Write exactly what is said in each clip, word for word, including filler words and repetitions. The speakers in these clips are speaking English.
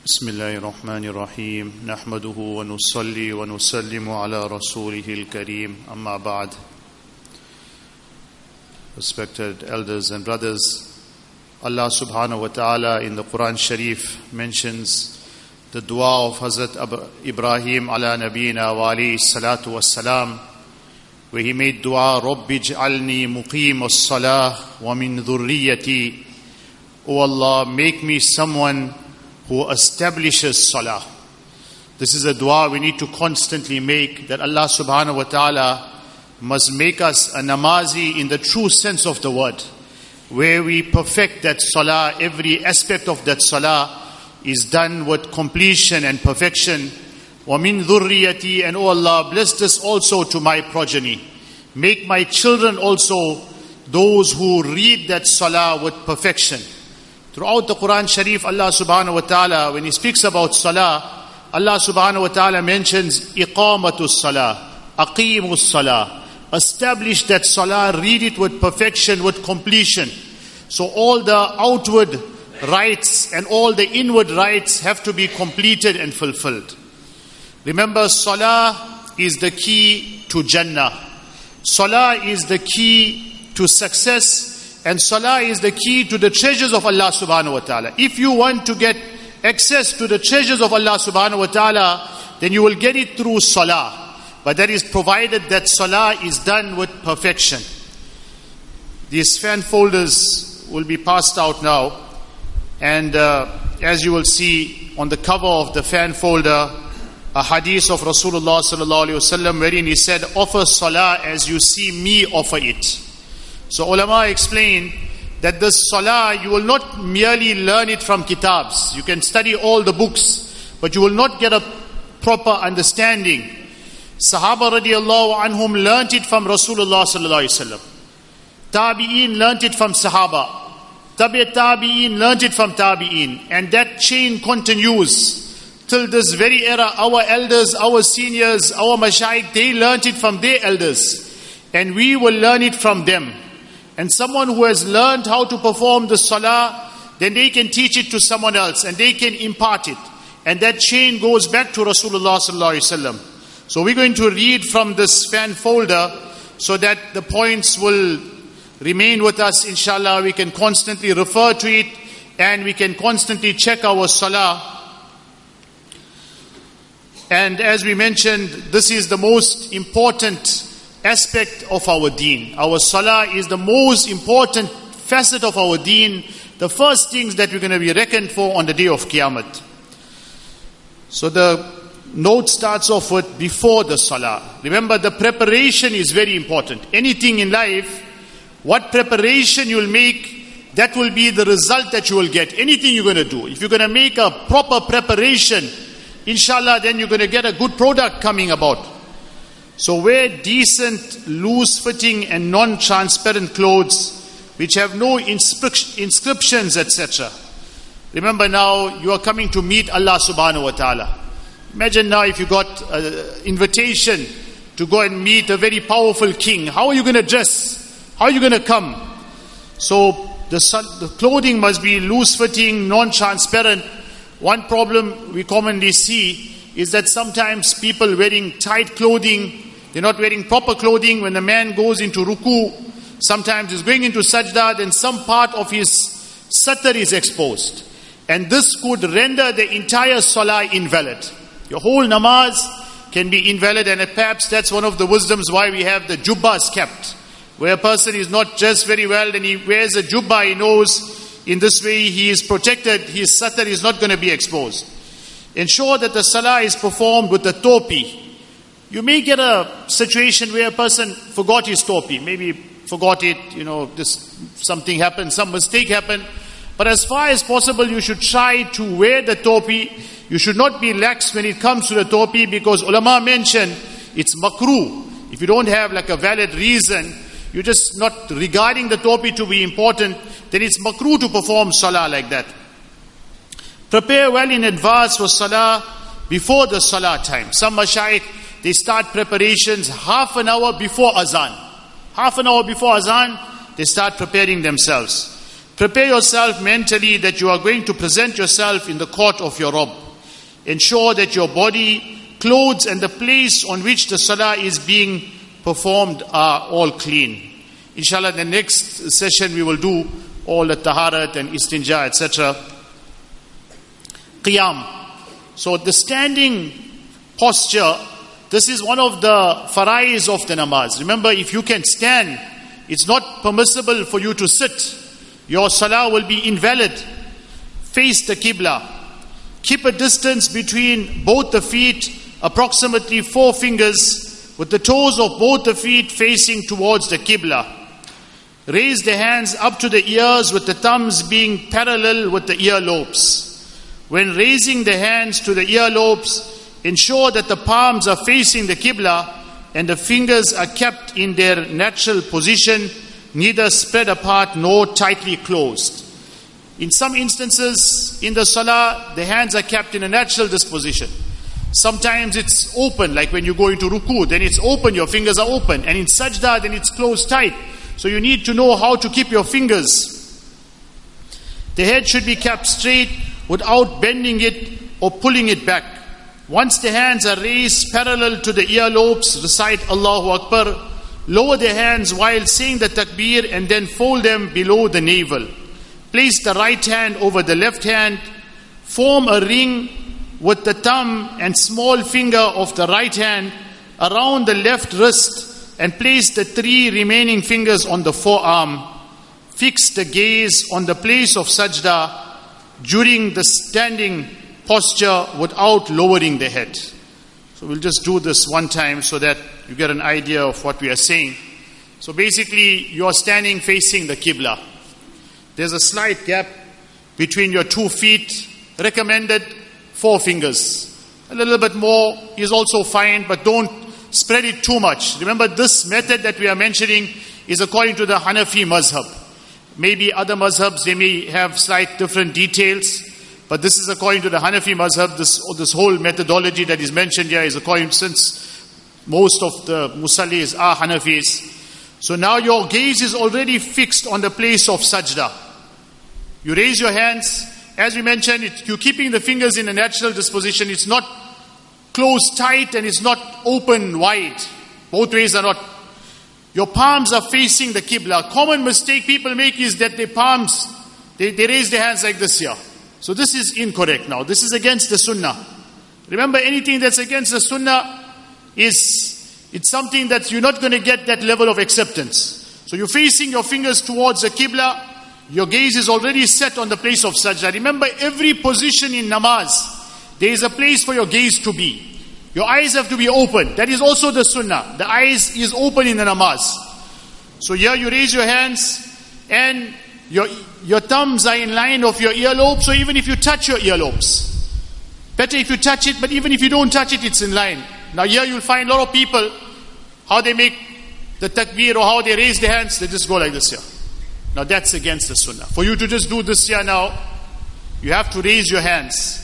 بسم الله الرحمن الرحيم نحمده ونصلي ونسلم على رسوله الكريم أما بعد. Respected elders and brothers, Allah subhanahu wa ta'ala in the Quran Sharif mentions the dua of Hazrat Ibrahim ala nabiyina wa alayhi salatu wassalam, where he made dua, Rabbi j'alni muqim as-salah wa min dhurriyati. O Allah, make me someone who establishes salah. This is a dua we need to constantly make, that Allah subhanahu wa ta'ala must make us a namazi in the true sense of the word, where we perfect that salah. Every aspect of that salah is done with completion and perfection. Wa min dhurriyati, and O Allah, bless this also to my progeny. Make my children also those who read that salah with perfection. Throughout the Quran Sharif, Allah subhanahu wa ta'ala, when He speaks about salah, Allah subhanahu wa ta'ala mentions iqamatus salah, aqimus salah. Establish that salah, read it with perfection, with completion. So all the outward rights and all the inward rights have to be completed and fulfilled. Remember, salah is the key to Jannah. Salah is the key to success. And salah is the key to the treasures of Allah subhanahu wa ta'ala. If you want to get access to the treasures of Allah subhanahu wa ta'ala, then you will get it through salah. But that is provided that salah is done with perfection. These fan folders will be passed out now. And uh, as you will see on the cover of the fan folder, a hadith of Rasulullah sallallahu alayhi wa sallam, wherein he said, offer salah as you see me offer it. So ulama explain that this salah, you will not merely learn it from kitabs. You can study all the books, but you will not get a proper understanding. Sahaba radiallahu anhum learnt it from Rasulullah sallallahu alaihi wasallam. Tabi'een learnt it from Sahaba. Tabi' Tabi'een learnt it from Tabi'een. And that chain continues till this very era. Our elders, our seniors, our mashayikh, they learnt it from their elders. And we will learn it from them. And someone who has learned how to perform the salah, then they can teach it to someone else and they can impart it. And that chain goes back to Rasulullah sallallahu alaihi wasallam. So we're going to read from this fan folder so that the points will remain with us, inshallah. We can constantly refer to it and we can constantly check our salah. And as we mentioned, this is the most important aspect of our deen. Our salah is the most important facet of our deen. The first things that we're going to be reckoned for on the day of Qiyamah. So the note starts off with before the salah. Remember, the preparation is very important. Anything in life, what preparation you'll make, that will be the result that you will get. Anything you're going to do. If you're going to make a proper preparation, inshallah, then you're going to get a good product coming about. So wear decent, loose-fitting and non-transparent clothes which have no inscriptions, et cetera. Remember now, you are coming to meet Allah subhanahu wa ta'ala. Imagine now if you got an invitation to go and meet a very powerful king. How are you going to dress? How are you going to come? So the, the clothing must be loose-fitting, non-transparent. One problem we commonly see is that sometimes people wearing tight clothing, they're not wearing proper clothing. When the man goes into ruku, sometimes he's going into sajda, then some part of his satar is exposed. And this could render the entire salah invalid. Your whole namaz can be invalid, and perhaps that's one of the wisdoms why we have the jubbas kept. Where a person is not dressed very well and he wears a jubbah, he knows in this way he is protected, his satar is not going to be exposed. Ensure that the salah is performed with the topi. You may get a situation where a person forgot his topi. Maybe forgot it, you know, this something happened, some mistake happened. But as far as possible, you should try to wear the topi. You should not be lax when it comes to the topi, because ulama mention it's makruh. If you don't have like a valid reason, you're just not regarding the topi to be important, then it's makruh to perform salah like that. Prepare well in advance for salah before the salah time. Some mashayikh, they start preparations half an hour before azan. Half an hour before azan, they start preparing themselves. Prepare yourself mentally that you are going to present yourself in the court of your Rabb. Ensure that your body, clothes and the place on which the salah is being performed are all clean. Inshallah, in the next session we will do all the taharat and istinja, et cetera. Qiyam. So the standing posture, this is one of the farais of the namaz. Remember, if you can stand, it's not permissible for you to sit. Your salah will be invalid. Face the Qibla. Keep a distance between both the feet, approximately four fingers, with the toes of both the feet facing towards the Qibla. Raise the hands up to the ears with the thumbs being parallel with the earlobes. When raising the hands to the earlobes, ensure that the palms are facing the Qibla and the fingers are kept in their natural position, neither spread apart nor tightly closed. In some instances in the salah, the hands are kept in a natural disposition. Sometimes it's open, like when you go into ruku, then it's open, your fingers are open. And in sajda, then it's closed tight. So you need to know how to keep your fingers. The head should be kept straight without bending it or pulling it back. Once the hands are raised parallel to the earlobes, recite Allahu Akbar. Lower the hands while saying the takbir and then fold them below the navel. Place the right hand over the left hand. Form a ring with the thumb and small finger of the right hand around the left wrist and place the three remaining fingers on the forearm. Fix the gaze on the place of sajda during the standing posture without lowering the head. So we'll just do this one time so that you get an idea of what we are saying. So basically, you are standing facing the Qibla. There's a slight gap between your two feet. Recommended four fingers. A little bit more is also fine, but don't spread it too much. Remember, this method that we are mentioning is according to the Hanafi mazhab. Maybe other mazhabs, they may have slight different details, but this is according to the Hanafi mazhab. This, this whole methodology that is mentioned here is according, since most of the musallis are Hanafis. So now your gaze is already fixed on the place of sajda. You raise your hands. As we mentioned, it, you're keeping the fingers in a natural disposition. It's not closed tight and it's not open wide. Both ways are not. Your palms are facing the Qibla. Common mistake people make is that their palms, they, they raise their hands like this here. So this is incorrect now. This is against the sunnah. Remember, anything that's against the sunnah is, it's something that you're not going to get that level of acceptance. So you're facing your fingers towards the Qibla. Your gaze is already set on the place of sajda. Remember, every position in namaz, there is a place for your gaze to be. Your eyes have to be open. That is also the sunnah. The eyes is open in the namaz. So here you raise your hands and your, your thumbs are in line of your earlobes. So even if you touch your earlobes, better if you touch it, but even if you don't touch it, it's in line. Now here you'll find a lot of people, how they make the takbir or how they raise their hands, they just go like this here. Now that's against the sunnah. For you to just do this here now, you have to raise your hands.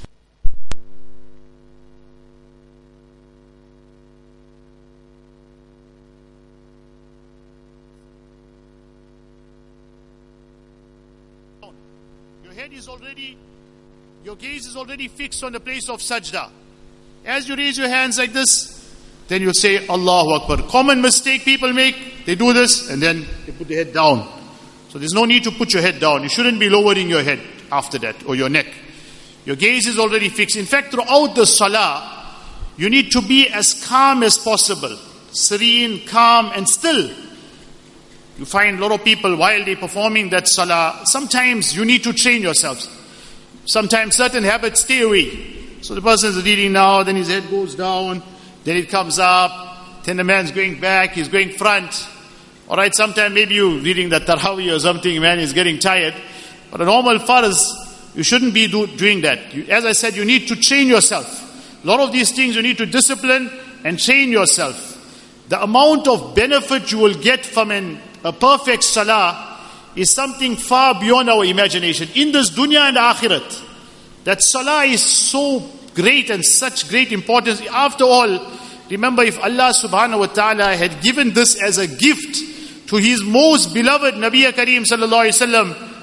Your head is already, your gaze is already fixed on the place of sajda. As you raise your hands like this, then you say Allahu Akbar. Common mistake people make, they do this and then they put their head down. So there's no need to put your head down. You shouldn't be lowering your head after that, or your neck. Your gaze is already fixed. In fact, throughout the salah, you need to be as calm as possible. Serene, calm and still. You find a lot of people while they're performing that salah, sometimes you need to train yourselves. Sometimes certain habits stay away. So the person is reading now, then his head goes down, then it comes up, then the man's going back, he's going front. Alright, sometime maybe you reading the Taraweeh or something, man is getting tired. But a normal farz, you shouldn't be do, doing that. You, as I said, you need to train yourself. A lot of these things you need to discipline and train yourself. The amount of benefit you will get from an, a perfect salah is something far beyond our imagination. In this dunya and akhirat, that salah is so great and such great importance. After all, remember, if Allah subhanahu wa ta'ala had given this as a gift to His most beloved Nabi Kareem sallallahu alaihi wasallam,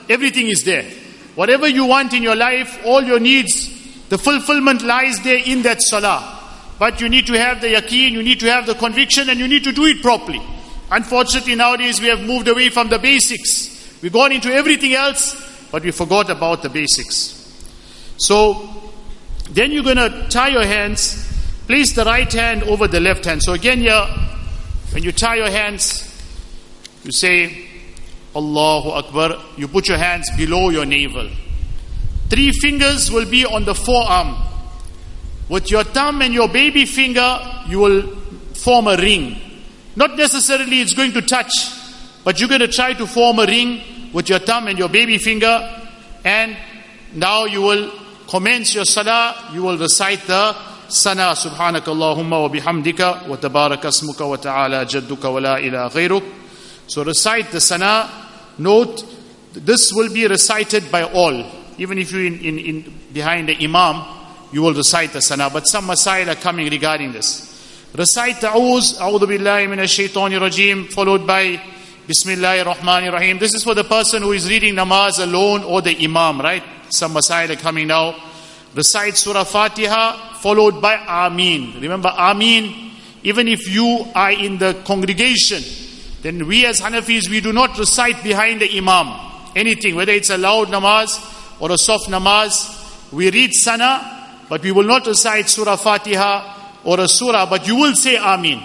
everything is there. Whatever you want in your life, all your needs, the fulfillment lies there in that salah. But you need to have the yaqeen, you need to have the conviction, and you need to do it properly. Unfortunately, nowadays we have moved away from the basics. We've gone into everything else, but we forgot about the basics. So, then you're going to tie your hands, place the right hand over the left hand. So again here, when you tie your hands, you say, Allahu Akbar, you put your hands below your navel. Three fingers will be on the forearm. With your thumb and your baby finger, you will form a ring. Not necessarily it's going to touch, but you're going to try to form a ring with your thumb and your baby finger. And now you will commence your salah, you will recite the sana. Subhanakallahumma wa bihamdika wa tabaraka asmuka wa ta'ala jadduka wa la ilaha ghayruk. So recite the sana. Note, this will be recited by all. Even if you're in, in, in behind the imam, you will recite the sana. But some masail are coming regarding this. Recite ta'uz, a'udhu billahi minash shaitanir rajim, followed by Bismillahir Rahmanir Rahim. This is for the person who is reading namaz alone or the imam, right? Some masail are coming now. Recite Surah Fatiha, followed by Ameen. Remember Ameen, even if you are in the congregation, then we as Hanafis, we do not recite behind the imam anything, whether it's a loud namaz or a soft namaz. We read sana, but we will not recite Surah Fatiha or a surah, but you will say Ameen.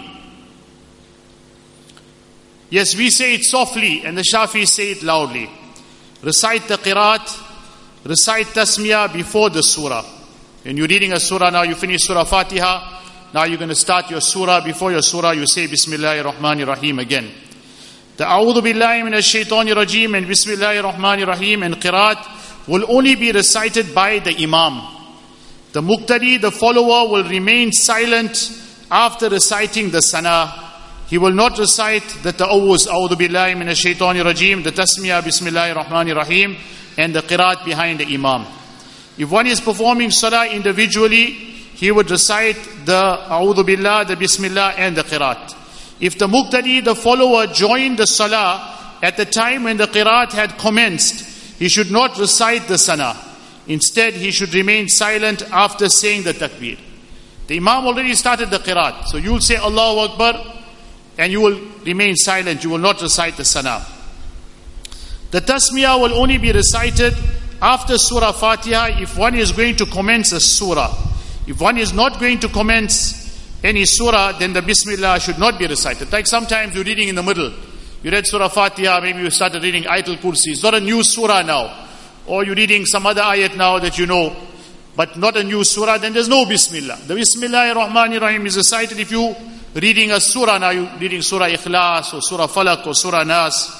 Yes, we say it softly and the Shafis say it loudly. Recite the qiraat, recite tasmiyah before the surah. When you're reading a surah now, you finish Surah Fatiha, now you're going to start your surah. Before your surah, you say Bismillahir Rahmanir Rahim again. The A'udhu Billahi Minash Shaitanir Rajim and Bismillahir Rahmanir Rahim and qiraat will only be recited by the imam. The muqtadi, the follower, will remain silent after reciting the sana. He will not recite the ta'awuz, A'udhu Billahi Minash Shaitanir Rajim, the tasmiyah, Bismillahir Rahmanir Rahim, and the qiraat behind the imam. If one is performing salah individually, he would recite the A'udhu Billah, the Bismillah, and the qiraat. If the muqtadi, the follower, joined the salah at the time when the qiraat had commenced, he should not recite the sana. Instead, he should remain silent after saying the takbir. The imam already started the qiraat, so you will say Allahu Akbar and you will remain silent, you will not recite the sana. The tasmiyah will only be recited after Surah Fatiha if one is going to commence a surah. If one is not going to commence any surah, then the Bismillah should not be recited. Like sometimes you're reading in the middle. You read Surah Fatiha, maybe you started reading Ayatul Kursi. It's not a new surah now. Or you're reading some other ayat now that you know, but not a new surah, then there's no Bismillah. The Bismillahir Rahmanir Rahim is recited if you reading a surah now, you're reading Surah Ikhlas or Surah Falaq or Surah Nas.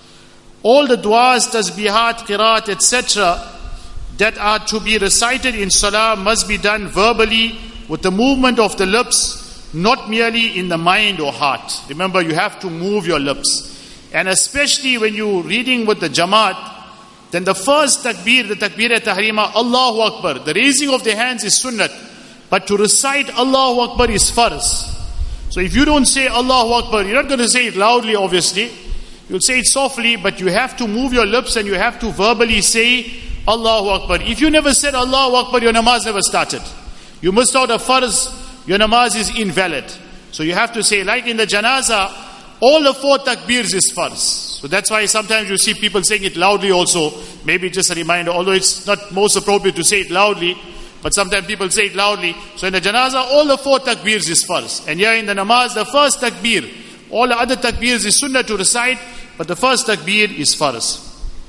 All the du'as, tasbihat, qiraat, et cetera that are to be recited in salah must be done verbally with the movement of the lips, not merely in the mind or heart. Remember, you have to move your lips. And especially when you're reading with the jamaat, then the first takbir, the takbir-e-tahrima, Allahu Akbar, the raising of the hands is sunnat. But to recite Allahu Akbar is farz. So if you don't say Allahu Akbar, you're not going to say it loudly, obviously. You'll say it softly, but you have to move your lips and you have to verbally say Allahu Akbar. If you never said Allahu Akbar, your namaz never started. You missed out a farz, your namaz is invalid. So you have to say, like in the janaza, all the four takbirs is farz. So that's why sometimes you see people saying it loudly also. Maybe just a reminder, although it's not most appropriate to say it loudly, but sometimes people say it loudly. So in the janaza, all the four takbirs is farz. And here in the namaz, the first takbir, all the other takbirs is sunnah to recite, but the first takbir is farz.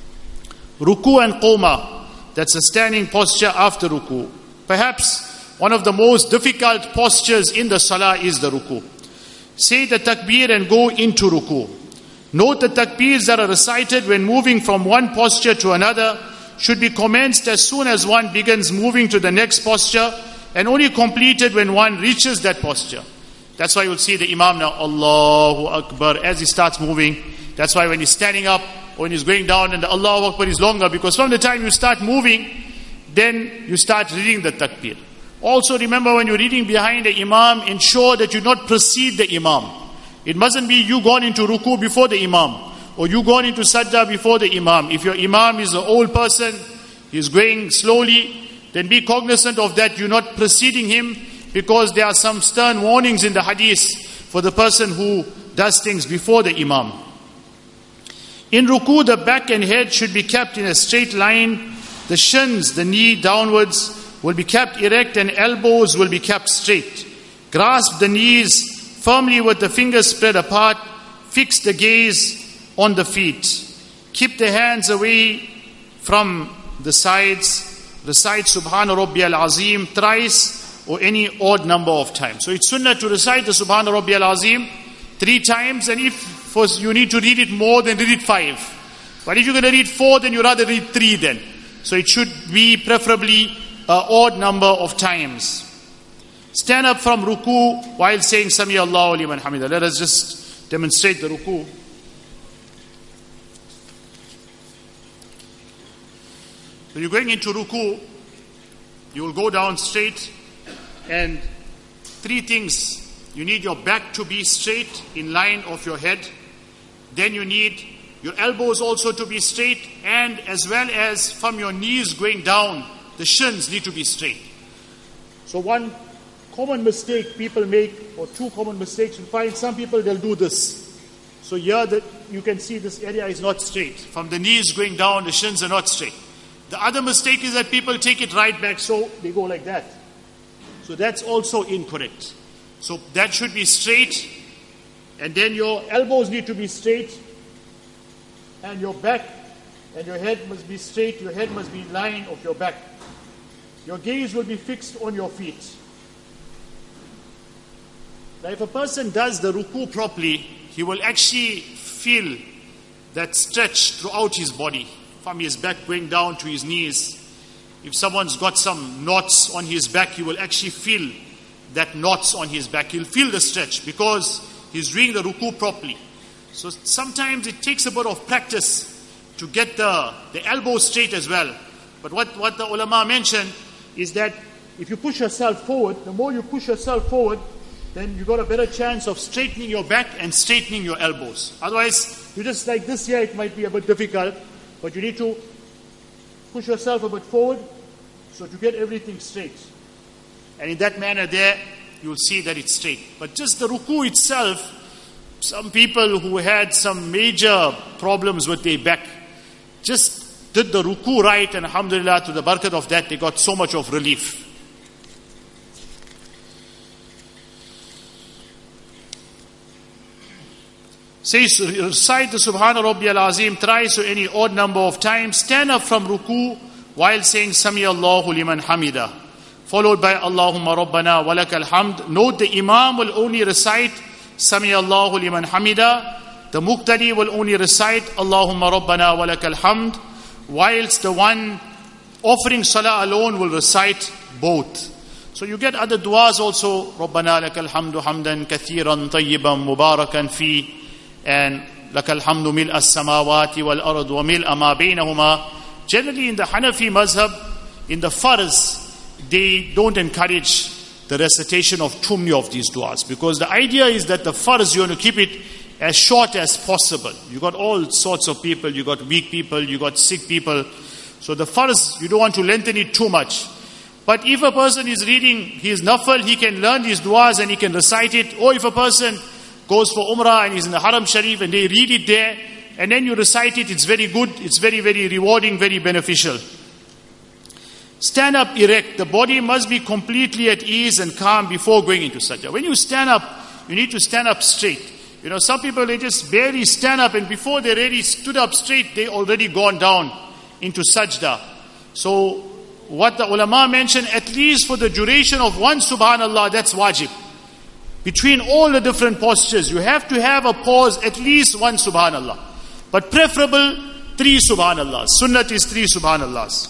Ruku and qoma, that's a standing posture after ruku. Perhaps one of the most difficult postures in the salah is the ruku. Say the takbir and go into ruku. Note the takbirs that are recited when moving from one posture to another should be commenced as soon as one begins moving to the next posture and only completed when one reaches that posture. That's why you'll see the imam now, Allahu Akbar, as he starts moving. That's why when he's standing up or when he's going down, and the Allahu Akbar is longer, because from the time you start moving, then you start reading the takbir. Also remember, when you're reading behind the imam, ensure that you not precede the imam. It mustn't be you gone into ruku before the imam, or you going into sajda before the imam. If your imam is an old person, he's going slowly, then be cognizant of that. You're not preceding him, because there are some stern warnings in the hadith for the person who does things before the imam. In ruku, the back and head should be kept in a straight line. The shins, the knee downwards, will be kept erect, and elbows will be kept straight. Grasp the knees firmly with the fingers spread apart. Fix the gaze on the feet. Keep the hands away from the sides. Recite Subhana Rabbiyal Azim thrice or any odd number of times. So it's sunnah to recite the Subhana Rabbiyal Azim three times, and if for you need to read it more, then read it five. But if you're going to read four, then you rather read three then. So it should be preferably an odd number of times. Stand up from ruku while saying Sami Allahu liman hamida. Let us just demonstrate the ruku. When you're going into ruku, you will go down straight, and three things. You need your back to be straight in line of your head. Then you need your elbows also to be straight, and as well as from your knees going down, the shins need to be straight. So one common mistake people make, or two common mistakes, you find some people, they'll do this. So here that you can see this area is not straight. From the knees going down, the shins are not straight. The other mistake is that people take it right back, so they go like that. So that's also incorrect. So that should be straight, and then your elbows need to be straight, and your back and your head must be straight. Your head must be in line of your back. Your gaze will be fixed on your feet. Now if a person does the ruku properly, he will actually feel that stretch throughout his body, from his back going down to his knees. If someone's got some knots on his back, he will actually feel that knots on his back. He'll feel the stretch because he's doing the ruku properly. So sometimes it takes a bit of practice to get the, the elbow straight as well. But what, what the ulama mentioned is that if you push yourself forward, the more you push yourself forward, then you got a better chance of straightening your back and straightening your elbows. Otherwise, you just like this here, it might be a bit difficult, but you need to push yourself a bit forward so to get everything straight. And in that manner there, you will see that it's straight. But just the ruku itself, some people who had some major problems with their back just did the ruku right, and alhamdulillah, to the barakat of that, they got so much of relief. Says, recite the Subhana Rabbiyal Azim thrice or any odd number of times. Stand up from ruku while saying Sami Allahu liman hamida, followed by Allahumma Rabbana wa lakal hamd. Note the Imam will only recite Sami Allahu liman hamida. The Muqtadi will only recite Allahumma Rabbana wa lakal hamd, whilst the one offering salah alone will recite both. So you get other du'as also. Rabbana lakal hamdu hamdan kathiran tayyiban mubarakan fi, and lakal hamdu mil as-samawati wal ard wa mil ma bainahuma. Generally in the Hanafi mazhab, in the farz, they don't encourage the recitation of too many of these du'as, because the idea is that the farz, you want to keep it as short as possible. You got all sorts of people, you got weak people, you got sick people. So the farz, you don't want to lengthen it too much. But if a person is reading his nafal, he can learn these du'as and he can recite it. Or if a person goes for Umrah and he's in the Haram Sharif and they read it there, and then you recite it, it's very good, it's very, very rewarding, very beneficial. Stand up erect. The body must be completely at ease and calm before going into sajda. When you stand up, you need to stand up straight. You know, some people, they just barely stand up, and before they really stood up straight, they already gone down into sajda. So what the ulama mentioned, at least for the duration of one subhanallah, that's wajib. Between all the different postures, you have to have a pause, at least one subhanallah. But preferable, three subhanallahs. Sunnat is three subhanallahs.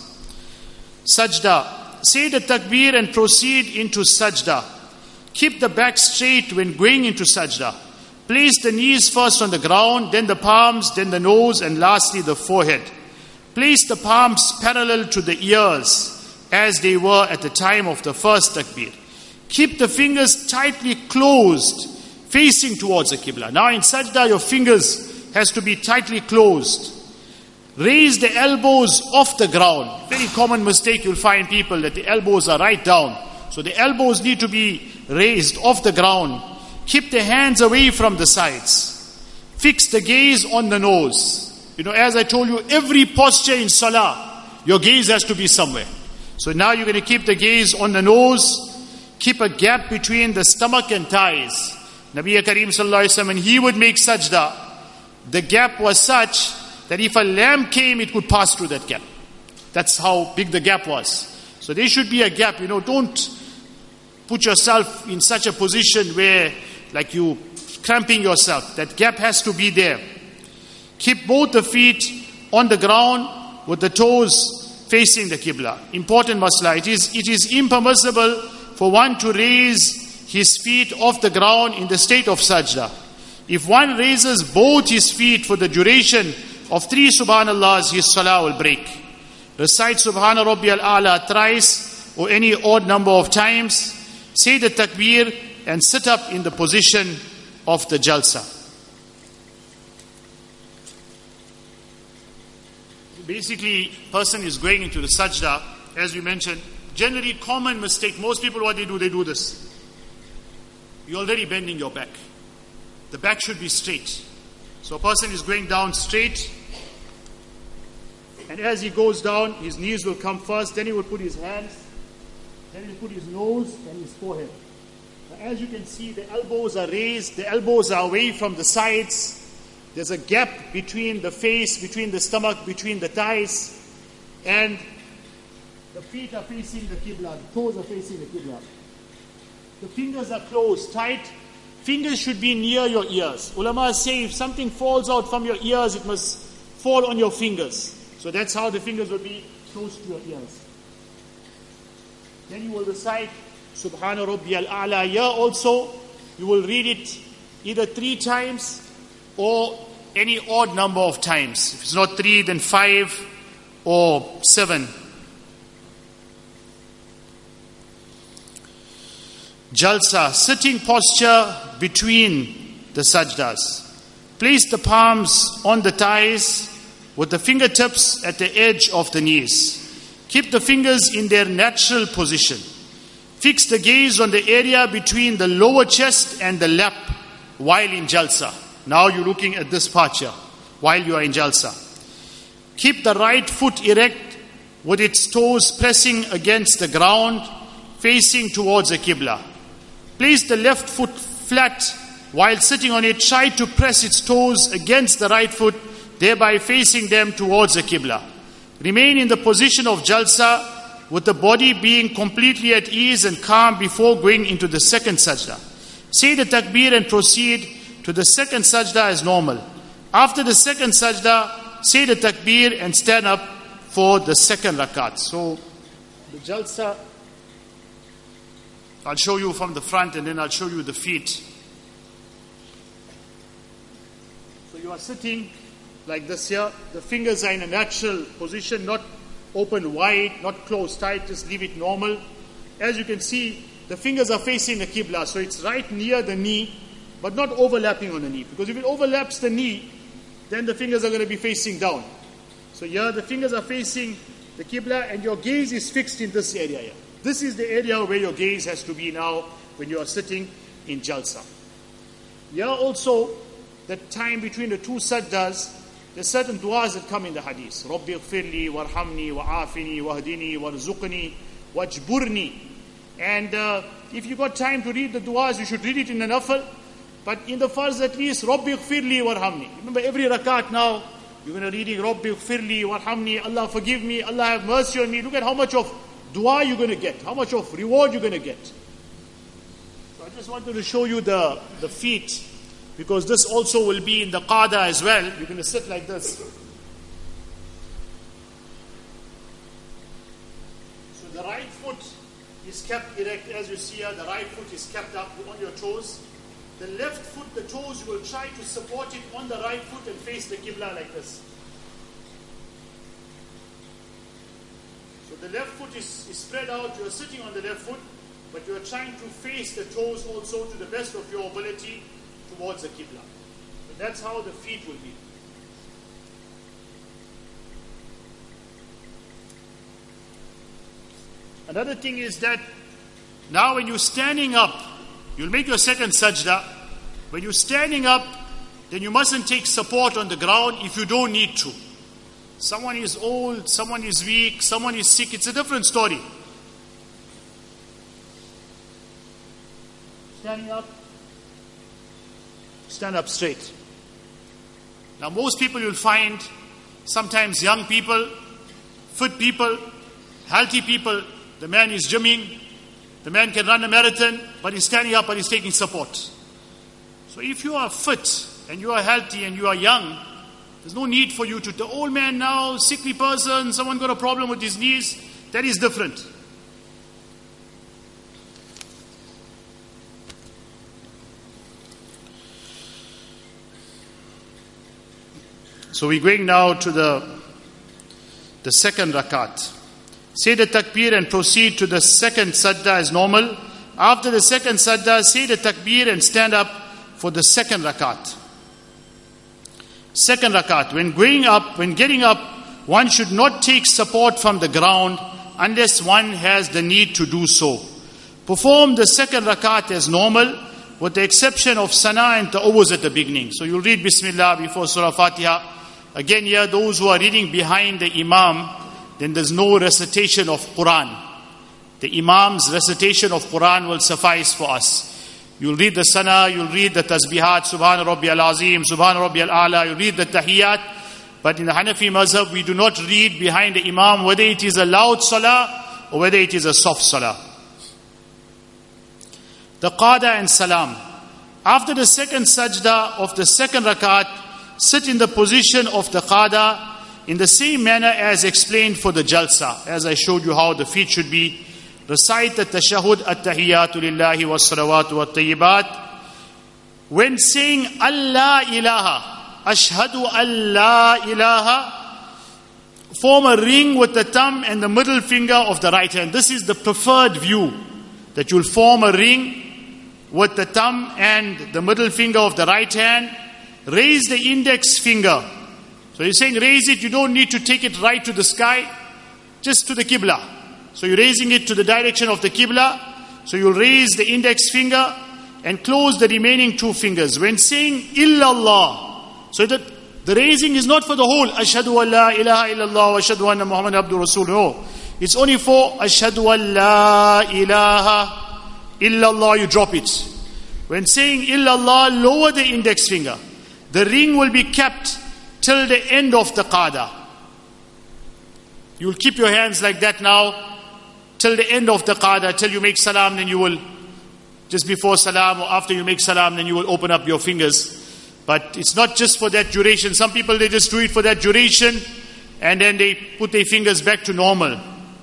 Sajda. Say the takbir and proceed into sajda. Keep the back straight when going into sajda. Place the knees first on the ground, then the palms, then the nose, and lastly the forehead. Place the palms parallel to the ears as they were at the time of the first takbir. Keep the fingers tightly closed, facing towards the Qibla. Now in sajda, your fingers has to be tightly closed. Raise the elbows off the ground. Very common mistake you'll find people that the elbows are right down. So the elbows need to be raised off the ground. Keep the hands away from the sides. Fix the gaze on the nose. You know, as I told you, every posture in salah, your gaze has to be somewhere. So now you're going to keep the gaze on the nose. Keep a gap between the stomach and thighs. Nabi Kareem sallallahu alaihi wasallam, when he would make sajda, the gap was such that if a lamb came, it could pass through that gap. That's how big the gap was. So there should be a gap. You know, don't put yourself in such a position where, like you cramping yourself. That gap has to be there. Keep both the feet on the ground with the toes facing the Qibla. Important masla. It is, it is impermissible for one to raise his feet off the ground in the state of sajda. If one raises both his feet for the duration of three subhanallahs, his salah will break. Recite subhana rabbiyal a'la thrice or any odd number of times. Say the takbir and sit up in the position of the jalsa. Basically, person is going into the sajda, as we mentioned. Generally, common mistake. Most people, what they do, they do this. You're already bending your back. The back should be straight. So a person is going down straight. And as he goes down, his knees will come first. Then he will put his hands. Then he will put his nose and his forehead. Now, as you can see, the elbows are raised. The elbows are away from the sides. There's a gap between the face, between the stomach, between the thighs. And the feet are facing the Qibla. The toes are facing the Qibla. The fingers are closed, tight. Fingers should be near your ears. Ulama say if something falls out from your ears, it must fall on your fingers. So that's how the fingers will be close to your ears. Then you will recite Subhana Rabbiyal A'la. Here also, you will read it either three times or any odd number of times. If it's not three, then five or seven. Jalsa, sitting posture between the sajdas. Place the palms on the thighs with the fingertips at the edge of the knees. Keep the fingers in their natural position. Fix the gaze on the area between the lower chest and the lap while in jalsa. Now you're looking at this part here while you are in jalsa. Keep the right foot erect with its toes pressing against the ground, facing towards the Qibla. Place the left foot flat while sitting on it. Try to press its toes against the right foot, thereby facing them towards the Qibla. Remain in the position of jalsa with the body being completely at ease and calm before going into the second sajda. Say the takbir and proceed to the second sajda as normal. After the second sajda, say the takbir and stand up for the second rakat. So the jalsa, I'll show you from the front and then I'll show you the feet. So you are sitting like this here. The fingers are in a natural position, not open wide, not closed tight, just leave it normal. As you can see, the fingers are facing the Qibla, so it's right near the knee, but not overlapping on the knee. Because if it overlaps the knee, then the fingers are going to be facing down. So here the fingers are facing the Qibla and your gaze is fixed in this area here. This is the area where your gaze has to be now when you are sitting in jalsa. Here also, the time between the two sajdas, there's certain du'as that come in the hadith. Rabbi ighfirli, warhamni, wa'afini, wahdini, warzuqni, wajburni. And uh, if you got time to read the du'as, you should read it in the nafal. But in the farz at least, Rabbi ighfirli, warhamni. Remember every rakat now, you're going to read Rabbi ighfirli, warhamni, Allah forgive me, Allah have mercy on me. Look at how much of dua you're going to get, how much of reward you're going to get. So I just wanted to show you the, the feet, because this also will be in the qada as well. You're going to sit like this. So the right foot is kept erect, as you see here. The right foot is kept up on your toes. The left foot, the toes, you will try to support it on the right foot and face the Qibla like this. So the left foot is, is spread out, you are sitting on the left foot, but you are trying to face the toes also to the best of your ability towards the Qibla. So that's how the feet will be. Another thing is that now when you're standing up, you'll make your second sajda. When you're standing up, then you mustn't take support on the ground if you don't need to. Someone is old, someone is weak, someone is sick, it's a different story. Standing up, stand up straight. Now most people you'll find, sometimes young people, fit people, healthy people, the man is gymming, the man can run a marathon, but he's standing up and he's taking support. So if you are fit and you are healthy and you are young, there's no need for you to, the old man now, sickly person, someone got a problem with his knees, that is different. So we're going now to the, the second rakat. Say the takbir and proceed to the second sajda as normal. After the second sajda, say the takbir and stand up for the second rakat. Second rakat. When going up, when getting up, one should not take support from the ground unless one has the need to do so. Perform the second rakat as normal, with the exception of sana and ta'awuz at the beginning. So you'll read Bismillah before Surah Fatiha. Again here, those who are reading behind the Imam, then there's no recitation of Quran. The Imam's recitation of Quran will suffice for us. You'll read the sana, you'll read the tasbihat, Subhana Rabbiyal Azim, Subhana Rabbiyal A'la, you'll read the tahiyyat. But in the Hanafi mazhab, we do not read behind the Imam, whether it is a loud salah or whether it is a soft salah. The qada and salam. After the second sajda of the second rakat, sit in the position of the qada in the same manner as explained for the jalsa, as I showed you how the feet should be. Recite the tashahud at-tahiyyatu lillahi was-salawatu wat-tayyibat. When saying Allah ilaha, ashhadu Allah ilaha, form a ring with the thumb and the middle finger of the right hand. This is the preferred view, that you'll form a ring with the thumb and the middle finger of the right hand. Raise the index finger. So you're saying raise it, you don't need to take it right to the sky, just to the Qibla. So you're raising it to the direction of the Qibla. So you'll raise the index finger and close the remaining two fingers. When saying illallah, so that the raising is not for the whole, ashhadu an la ilaha illallah wa ashhadu anna Muhammad abdu rasul. No. It's only for ashhadu an la ilaha illallah, you drop it. When saying illallah, lower the index finger. The ring will be kept till the end of the qada. You will keep your hands like that now till the end of the qada, till you make salam, then you will, just before salam or after you make salam, then you will open up your fingers. But it's not just for that duration. Some people, they just do it for that duration and then they put their fingers back to normal.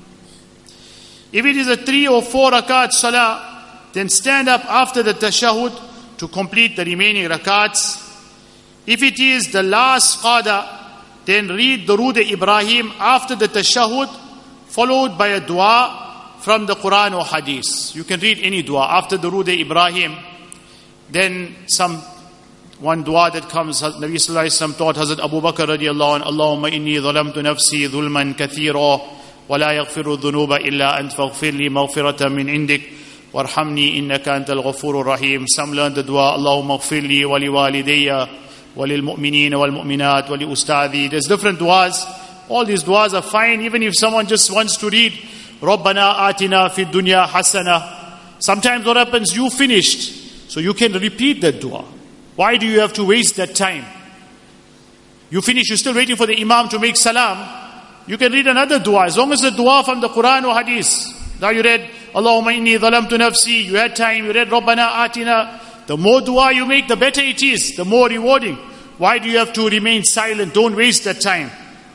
If it is a three or four rakat salah, then stand up after the tashahud to complete the remaining rakats. If it is the last qada, then read Durood Ibrahim after the tashahud, followed by a dua from the Quran or Hadith. You can read any dua after Durood Ibrahim. Then some one dua that comes, Nabi Sallallahu Alaihi Wasallam taught Hazrat Abu Bakr radiallahu anhu, Allahumma inni dhalamtu nafsi dhulman kathira wa la yaghfiru dhunuba illa ant faghfir li maghfiratan min indik warhamni innaka antal ghafurur rahim. Some learn the dua, Allahumma ighfir li wa li walidayya وَلِلْمُؤْمِنِينَ وَالْمُؤْمِنَاتِ وَلِأُسْتَاذِي. There's different duas. All these duas are fine, even if someone just wants to read رَبَّنَا آتِنَا فِي الدُّنْيَا حَسَنَةً. Sometimes what happens, you finished, so you can repeat that dua. Why do you have to waste that time? You finish, you're still waiting for the imam to make salam. You can read another dua, as long as the dua from the Quran or Hadith. Now you read Allahumma inni dhalamtu nafsi, you had time, you read Rabbana Atina. The more dua you make, the better it is, the more rewarding. Why do you have to remain silent? Don't waste that time.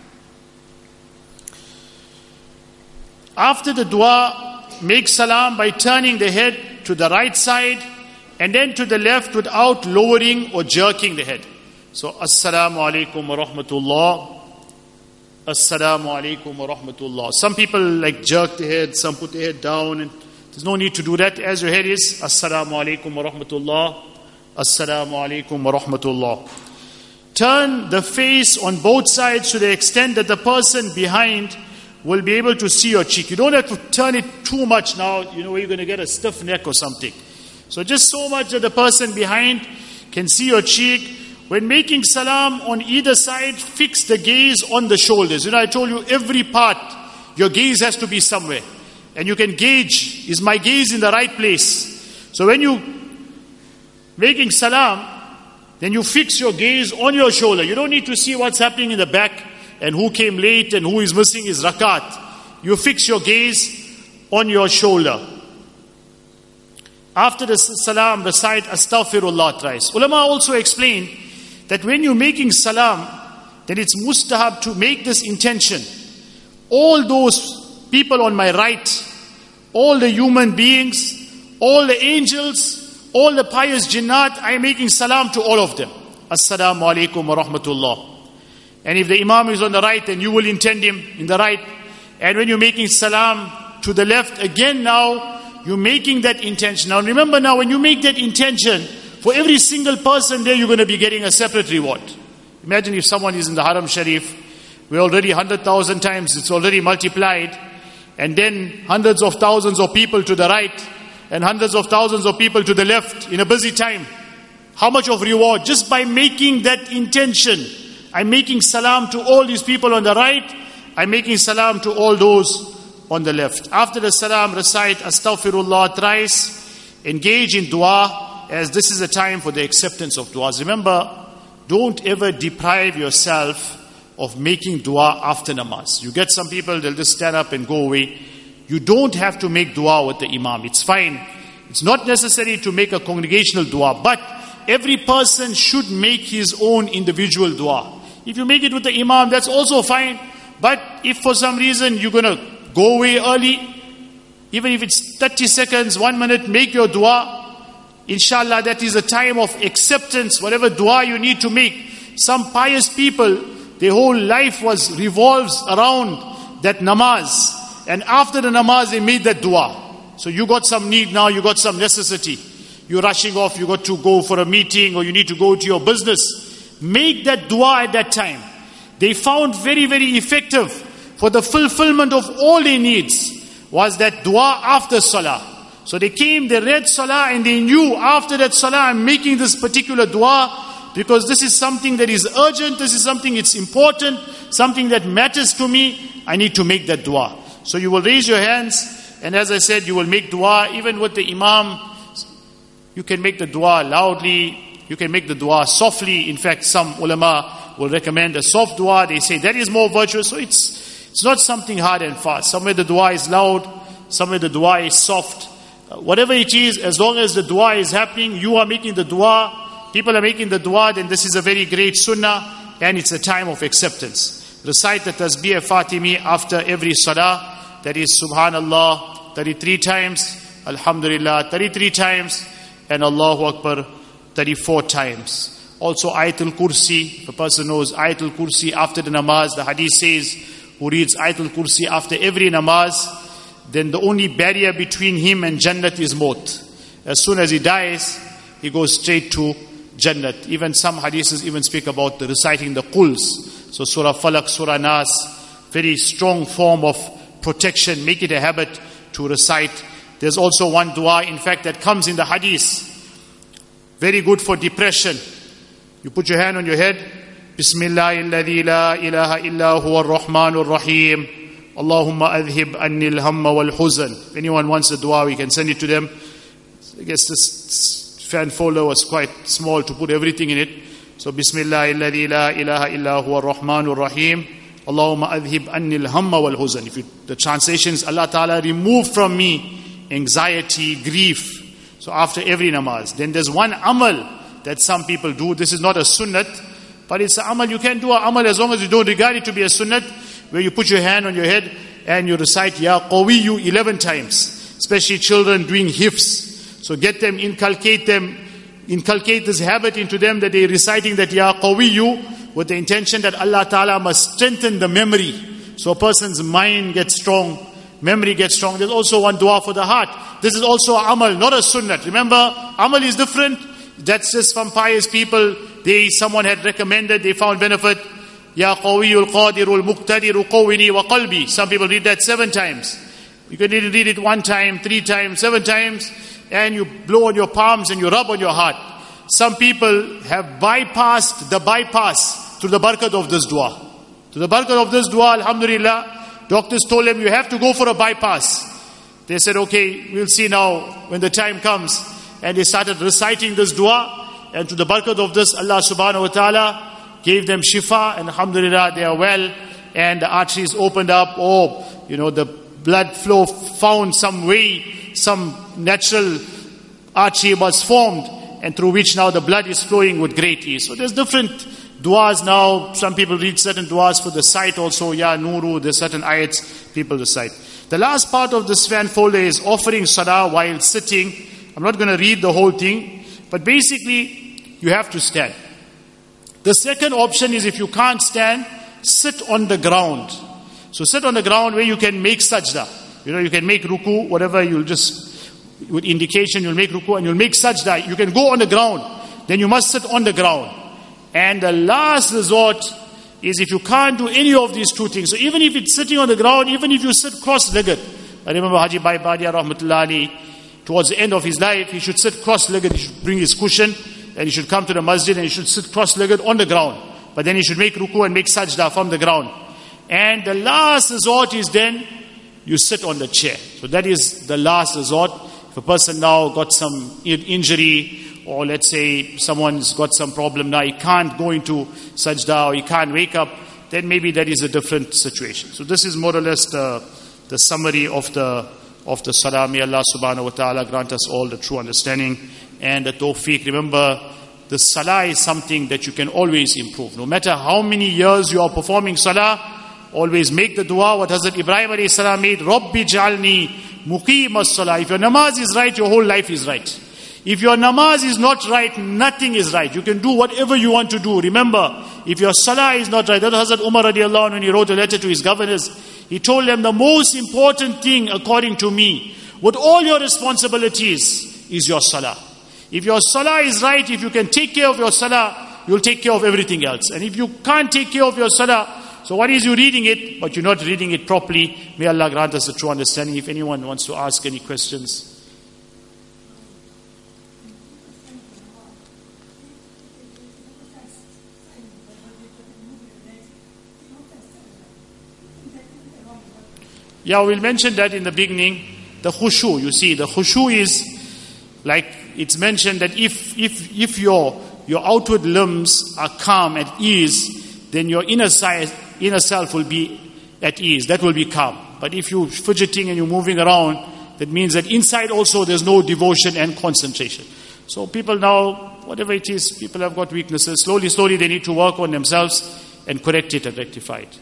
After the dua, make salam by turning the head to the right side and then to the left without lowering or jerking the head. So, Assalamu alaikum wa rahmatullah. Assalamu alaikum wa rahmatullah. Some people like jerk the head, some put the head down, and there's no need to do that. As your head is, Assalamu alaikum wa rahmatullah. Assalamu alaikum wa rahmatullah. Turn the face on both sides to the extent that the person behind will be able to see your cheek. You don't have to turn it too much now, you know, you're going to get a stiff neck or something. So just so much that the person behind can see your cheek. When making salam on either side, fix the gaze on the shoulders. You know, I told you every part, your gaze has to be somewhere. And you can gauge, is my gaze in the right place? So when you making salam, then you fix your gaze on your shoulder. You don't need to see what's happening in the back and who came late and who is missing his rakat. You fix your gaze on your shoulder. After the salam, recite astaghfirullah thrice. Ulama also explained that when you're making salam, then it's mustahab to make this intention. All those people on my right, all the human beings, all the angels, all the pious jinnat, I am making salam to all of them. Assalamu alaikum wa rahmatullah. And if the imam is on the right, then you will intend him in the right. And when you're making salam to the left, again now, you're making that intention. Now remember now, when you make that intention, for every single person there, you're going to be getting a separate reward. Imagine if someone is in the Haram Sharif, we're already one hundred thousand times, it's already multiplied. And then hundreds of thousands of people to the right, and hundreds of thousands of people to the left in a busy time. How much of reward? Just by making that intention. I'm making salam to all these people on the right, I'm making salam to all those on the left. After the salam, recite astaghfirullah thrice, engage in dua, as this is a time for the acceptance of du'as. Remember, don't ever deprive yourself of making dua after namaz. You get some people, they'll just stand up and go away. You don't have to make dua with the imam. It's fine. It's not necessary to make a congregational dua, but every person should make his own individual dua. If you make it with the imam, that's also fine. But if for some reason you're going to go away early, even if it's thirty seconds, one minute, make your dua. Inshallah, that is a time of acceptance, whatever dua you need to make. Some pious people, their whole life was revolves around that namaz. And after the namaz, they made that dua. So you got some need now, you got some necessity. You're rushing off, you got to go for a meeting or you need to go to your business. Make that dua at that time. They found very, very effective for the fulfillment of all their needs was that dua after salah. So they came, they read salah and they knew after that salah I'm making this particular dua because this is something that is urgent, this is something it's important, something that matters to me, I need to make that dua. So you will raise your hands and as I said, you will make dua even with the imam. You can make the dua loudly, you can make the dua softly. In fact, some ulama will recommend a soft dua. They say that is more virtuous. So it's, it's not something hard and fast. Somewhere the dua is loud, somewhere the dua is soft. Whatever it is, as long as the dua is happening, you are making the dua, people are making the dua, then this is a very great sunnah and it's a time of acceptance. Recite the tasbih Fatimi after every salah, that is subhanallah thirty-three times, alhamdulillah thirty-three times, and Allahu Akbar thirty-four times. Also Ayatul Kursi, if a person knows Ayatul Kursi after the namaz, the hadith says, who reads Ayatul Kursi after every namaz, then the only barrier between him and Jannat is maut. As soon as he dies, he goes straight to Jannat. Even some hadiths even speak about the reciting the Quls. So Surah Falaq, Surah Nas, very strong form of protection. Make it a habit to recite. There's also one dua, in fact, that comes in the hadith. Very good for depression. You put your hand on your head. Bismillahilladhi la ilaha illa huwa ar-Rahmanur Rahim. Allahumma adhib annil hamma wal huzan. If anyone wants a dua, we can send it to them. I guess this fan folder was quite small to put everything in it. So Bismillahilladhi la ilaha illa huwa ar-Rahmanur Rahim. Allahumma adhib annil hamma wal huzan. If you, the translation is Allah Ta'ala remove from me anxiety, grief. So after every namaz. Then there's one amal that some people do. This is not a sunnat, but it's an amal. You can do an amal as long as you don't regard it to be a sunnat, where you put your hand on your head and you recite Ya Qawiyu eleven times. Especially children doing hifz. So get them, inculcate them, inculcate this habit into them that they're reciting that Ya Qawiyu with the intention that Allah Ta'ala must strengthen the memory. So a person's mind gets strong, memory gets strong. There's also one dua for the heart. This is also amal, not a sunnat. Remember, amal is different. That's just from pious people. They, someone had recommended, they found benefit. Ya qawiyul qadirul muqtadiru qawini wa qalbi. Some people read that seven times. You can read it one time, three times, seven times, and you blow on your palms and you rub on your heart. Some people have bypassed the bypass through the barakat of this dua. To the barakat of this dua, alhamdulillah, doctors told them you have to go for a bypass. They said, okay, we'll see now when the time comes. And they started reciting this dua. And to the barakat of this, Allah subhanahu wa ta'ala gave them shifa. And alhamdulillah, they are well. And the arteries opened up. Or, you know, the blood flow found some way, some natural artery was formed. And through which now the blood is flowing with great ease. So there's different duas now. Some people read certain duas for the sight also. Ya Nuru, there's certain ayats people recite. The last part of this fan folder is offering salah while sitting. I'm not going to read the whole thing, but basically you have to stand. The second option is if you can't stand, sit on the ground. So sit on the ground where you can make sajda. You know, you can make ruku, whatever, you'll just, with indication, you'll make ruku and you'll make sajda. You can go on the ground, then you must sit on the ground. And the last resort is if you can't do any of these two things. So even if it's sitting on the ground, even if you sit cross-legged. I remember Haji Bhai Badia rahmatullah alayhi, towards the end of his life, he should sit cross-legged. He should bring his cushion and he should come to the masjid and he should sit cross-legged on the ground. But then he should make ruku and make sajda from the ground. And the last resort is then you sit on the chair. So that is the last resort. If a person now got some injury, or let's say someone's got some problem now, he can't go into sajda or he can't wake up, then maybe that is a different situation. So this is more or less the, the summary of the of the salah. May Allah subhanahu wa ta'ala grant us all the true understanding and the tawfiq. Remember, the salah is something that you can always improve. No matter how many years you are performing salah, always make the dua what Hazrat Ibrahim alayhi salam made. Rabbi ja'alni muqim as-salah. If your namaz is right, your whole life is right. If your namaz is not right, nothing is right. You can do whatever you want to do. Remember, if your salah is not right, that Hazrat Umar radiallahu anhu, when he wrote a letter to his governors, he told them the most important thing according to me, with all your responsibilities, is your salah. If your salah is right, if you can take care of your salah, you'll take care of everything else. And if you can't take care of your salah, so what is you reading it, but you're not reading it properly, may Allah grant us a true understanding. If anyone wants to ask any questions. Yeah, we'll mention that in the beginning. The khushu, you see, the khushu is like it's mentioned that if if if your your outward limbs are calm at ease, then your inner side, inner self will be at ease. That will be calm. But if you're fidgeting and you're moving around, that means that inside also there's no devotion and concentration. So people now, whatever it is, people have got weaknesses. Slowly, slowly they need to work on themselves and correct it and rectify it.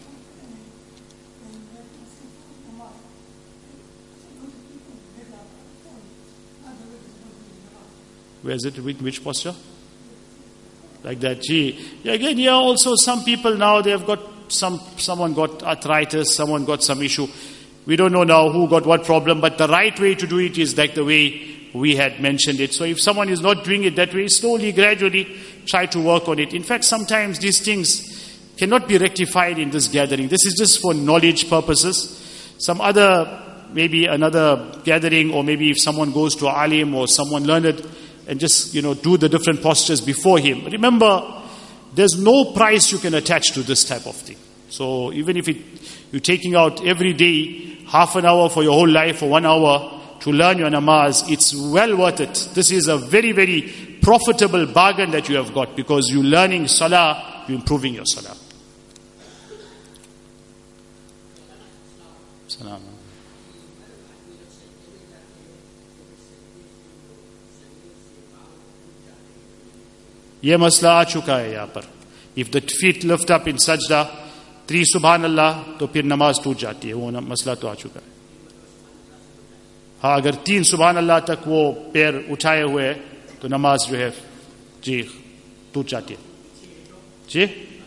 Where is it? Which, which posture? Like that. Gee. Yeah, again, yeah, also some people now, they have got some, someone got arthritis, someone got some issue. We don't know now who got what problem, but the right way to do it is like the way we had mentioned it. So if someone is not doing it that way, slowly, gradually, try to work on it. In fact, sometimes these things cannot be rectified in this gathering. This is just for knowledge purposes. Some other, maybe another gathering, or maybe if someone goes to alim or someone learned, and just, you know, do the different postures before him. Remember, there's no price you can attach to this type of thing. So even if it, you're taking out every day, half an hour for your whole life, or one hour to learn your namaz, it's well worth it. This is a very, very profitable bargain that you have got, because you're learning salah, you're improving your salah. Salam. ये मसला आ चुका है यहाँ पर. If the feet lift up in sajda, three subhanallah, तो फिर नमाज टूट जाती है. वो मसला तो आ चुका है. हाँ, अगर तीन subhanallah तक वो पैर उठाए हुए तो नमाज जो है जी टूट जाती है. जी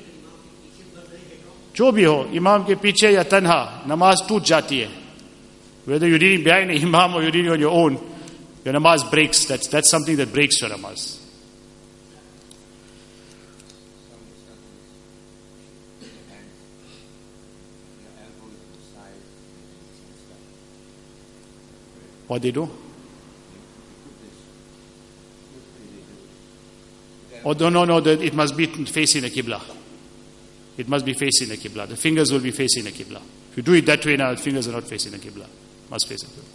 जो भी हो, इमाम के पीछे या तन्हा, नमाज टूट जाती है. Whether you're reading behind an imam or you're reading on your own, your namaz breaks. That's, that's something that breaks your namaz. What they do? Oh, no, no, no, it must be facing the Qibla. It must be facing the Qibla. The fingers will be facing the Qibla. If you do it that way now, the fingers are not facing the Qibla. Must face the Qibla.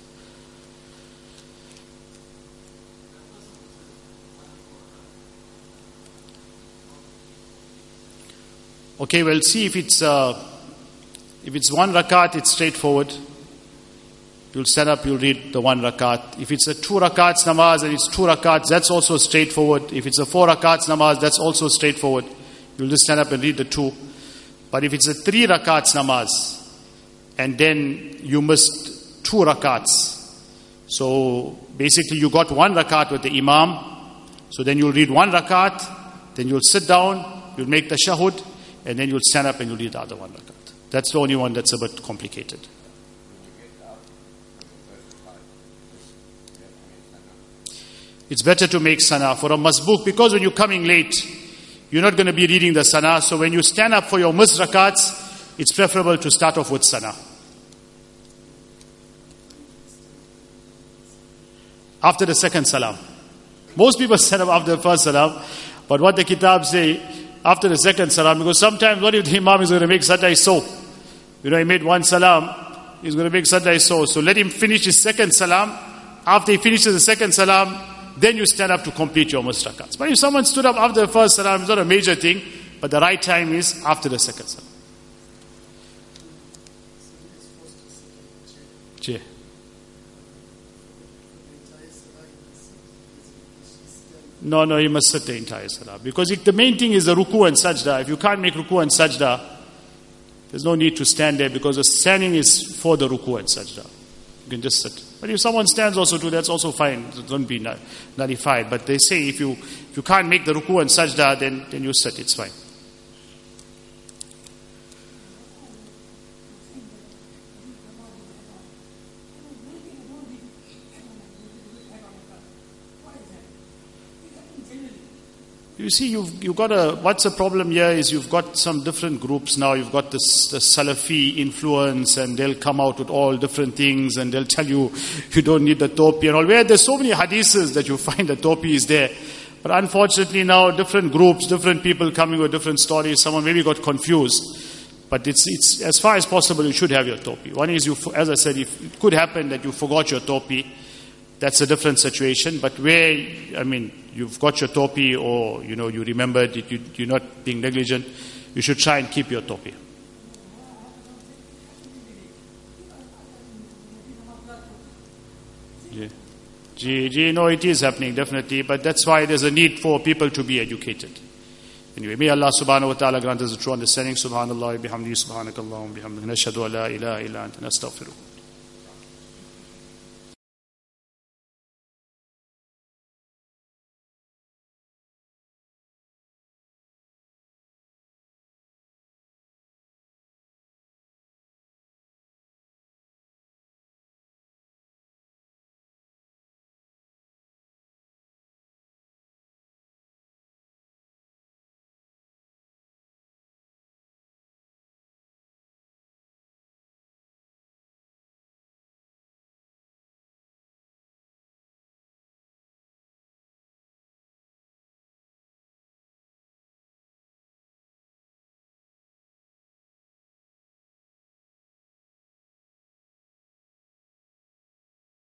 Okay, well, see if it's uh, if it's one rakat, it's straightforward. You'll stand up, you'll read the one rakat. If it's a two rakats namaz and it's two rakats, that's also straightforward. If it's a four rakats namaz, that's also straightforward. You'll just stand up and read the two. But if it's a three rakats namaz, and then you missed two rakats, so basically you got one rakat with the imam, so then you'll read one rakat, then you'll sit down, you'll make the shahud, and then you'll stand up and you'll read the other one rakat. That's the only one that's a bit complicated. It's better to make sana for a masbuk, because when you're coming late, you're not going to be reading the sana. So when you stand up for your missed rakats, it's preferable to start off with sana. After the second salam. Most people stand up after the first salam, but what the kitab say, after the second salam, because sometimes what if the imam is going to make sajda so? You know, he made one salam, he's going to make sajda so. So let him finish his second salam. After he finishes the second salam, then you stand up to complete your missed rakats. But if someone stood up after the first salam, it's not a major thing, but the right time is after the second salam. Che. No, no, you must sit the entire salah. Because it, the main thing is the ruku and sajda. If you can't make ruku and sajda, there's no need to stand there, because the standing is for the ruku and sajda. You can just sit. But if someone stands also too, that's also fine. Don't be nullified. But they say if you if you can't make the ruku and sajda, then, then you sit. It's fine. You see, you've, you've got a, what's the problem here is you've got some different groups now. You've got this, the Salafi influence, and they'll come out with all different things, and they'll tell you, you don't need the topi and all. Where there's so many hadiths that you find the topi is there. But unfortunately now, different groups, different people coming with different stories. Someone maybe got confused. But it's, it's as far as possible, you should have your topi. One is, you, as I said, if it could happen that you forgot your topi, that's a different situation. But where, I mean, you've got your topi, or, you know, you remembered it, you, you're not being negligent, you should try and keep your topi. Yeah. Gee, gee, no, it is happening, definitely. But that's why there's a need for people to be educated. Anyway, may Allah subhanahu wa ta'ala grant us a true understanding. Subhanallah, bihamdi, subhanakallahum, bihamdi, nashhadu an la ilaha illa anta, nastaghfiruh.